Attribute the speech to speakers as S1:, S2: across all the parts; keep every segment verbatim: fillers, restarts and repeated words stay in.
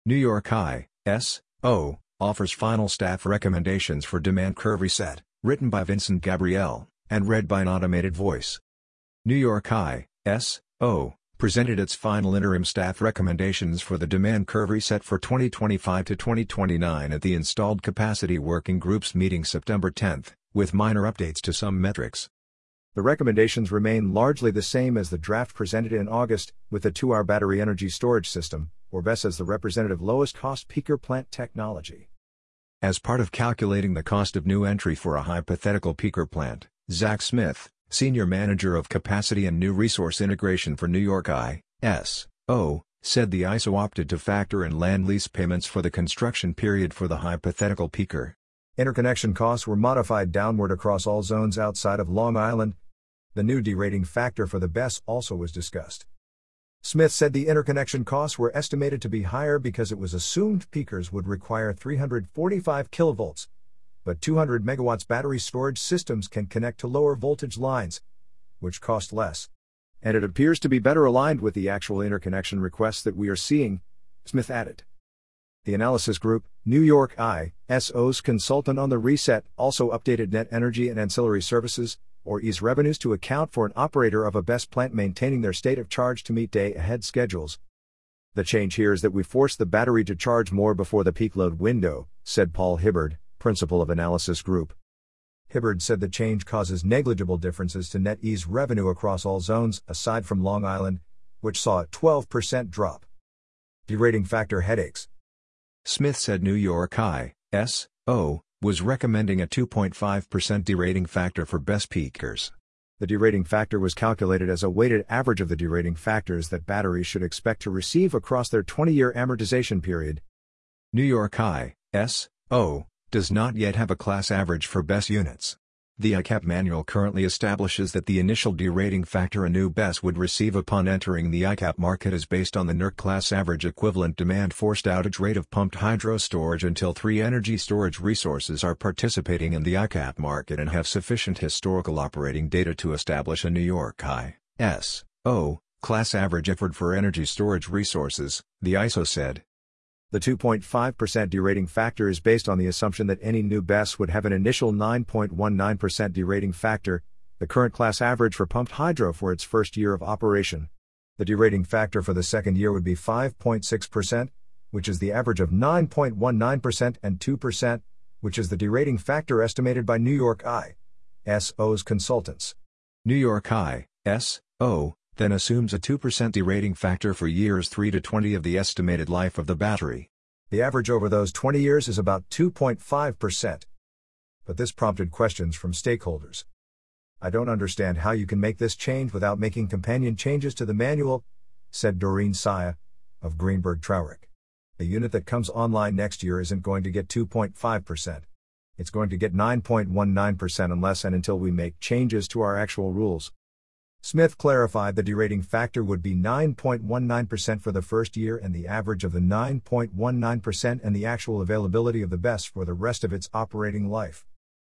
S1: New York I S O offers final staff recommendations for demand curve reset, written by Vincent Gabriel, and read by an automated voice. New York I S O presented its final interim staff recommendations for the demand curve reset for twenty twenty-five to twenty twenty-nine at the Installed Capacity Working Group's meeting September tenth, with minor updates to some metrics.
S2: The recommendations remain largely the same as the draft presented in August, with the two hour battery energy storage system, or B E S as the representative lowest-cost peaker plant technology.
S1: As part of calculating the cost of new entry for a hypothetical peaker plant, Zach Smith, Senior Manager of Capacity and New Resource Integration for New York I S O, said the I S O opted to factor in land lease payments for the construction period for the hypothetical peaker.
S2: Interconnection costs were modified downward across all zones outside of Long Island. The new derating factor for the B E S also was discussed. Smith said the interconnection costs were estimated to be higher because it was assumed peakers would require three hundred forty-five kilovolts, but two hundred megawatts battery storage systems can connect to lower voltage lines, which cost less. And it appears to be better aligned with the actual interconnection requests that we are seeing, Smith added. The analysis group, New York I S O's consultant on the reset, also updated net energy and ancillary services, or E S revenues, to account for an operator of a B E S plant maintaining their state of charge to meet day-ahead schedules. The change here is that we force the battery to charge more before the peak load window, said Paul Hibbard, principal of Analysis Group. Hibbard said the change causes negligible differences to net E S revenue across all zones, aside from Long Island, which saw a twelve percent drop. Derating factor headaches.
S1: Smith said New York I S O was recommending a two point five percent derating factor for B E S peakers.
S2: The derating factor was calculated as a weighted average of the derating factors that batteries should expect to receive across their twenty-year amortization period.
S1: New York I S O does not yet have a class average for B E S units. The I CAP manual currently establishes that the initial derating factor a new B E S would receive upon entering the I CAP market is based on the N E R C class average equivalent demand forced outage rate of pumped hydro storage until three energy storage resources are participating in the I CAP market and have sufficient historical operating data to establish a New York I S O class average effort for energy storage resources, the I S O said.
S2: The two point five percent derating factor is based on the assumption that any new B E S would have an initial nine point one nine percent derating factor, the current class average for pumped hydro for its first year of operation. The derating factor for the second year would be five point six percent, which is the average of nine point one nine percent, and two percent, which is the derating factor estimated by New York I S O's consultants.
S1: New York I S O then assumes a two percent derating factor for years three to twenty of the estimated life of the battery.
S2: The average over those twenty years is about two point five percent. But this prompted questions from stakeholders. I don't understand how you can make this change without making companion changes to the manual, said Doreen Saya, of Greenberg Traurig. The unit that comes online next year isn't going to get two point five percent. It's going to get nine point one nine percent unless and until we make changes to our actual rules. Smith clarified the derating factor would be nine point one nine percent for the first year and the average of the nine point one nine percent and the actual availability of the B E S for the rest of its operating life.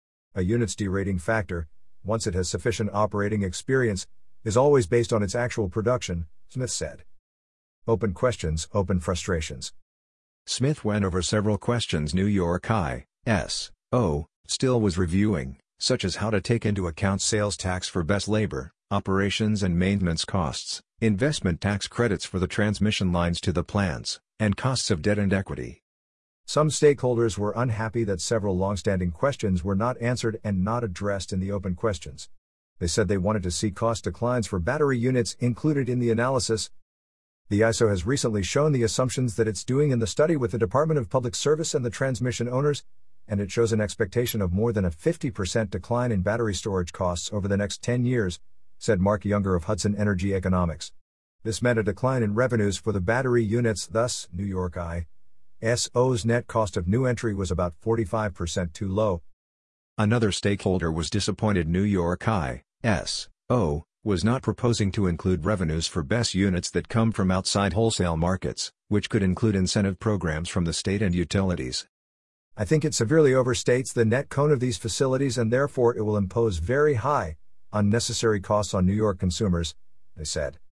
S2: A unit's derating factor, once it has sufficient operating experience, is always based on its actual production, Smith said. Open questions, open frustrations.
S1: Smith went over several questions New York I S O still was reviewing, such as how to take into account sales tax for B E S labor, operations and maintenance costs, investment tax credits for the transmission lines to the plants, and costs of debt and equity.
S2: Some stakeholders were unhappy that several long-standing questions were not answered and not addressed in the open questions. They said they wanted to see cost declines for battery units included in the analysis. The I S O has recently shown the assumptions that it's doing in the study with the Department of Public Service and the transmission owners, and it shows an expectation of more than a fifty percent decline in battery storage costs over the next ten years, said Mark Younger of Hudson Energy Economics. This meant a decline in revenues for the battery units, thus, New York I S O's net cost of new entry was about forty-five percent too low.
S1: Another stakeholder was disappointed New York I S O was not proposing to include revenues for B E S units that come from outside wholesale markets, which could include incentive programs from the state and utilities.
S2: I think it severely overstates the net cone of these facilities and therefore it will impose very high, unnecessary costs on New York consumers, they said.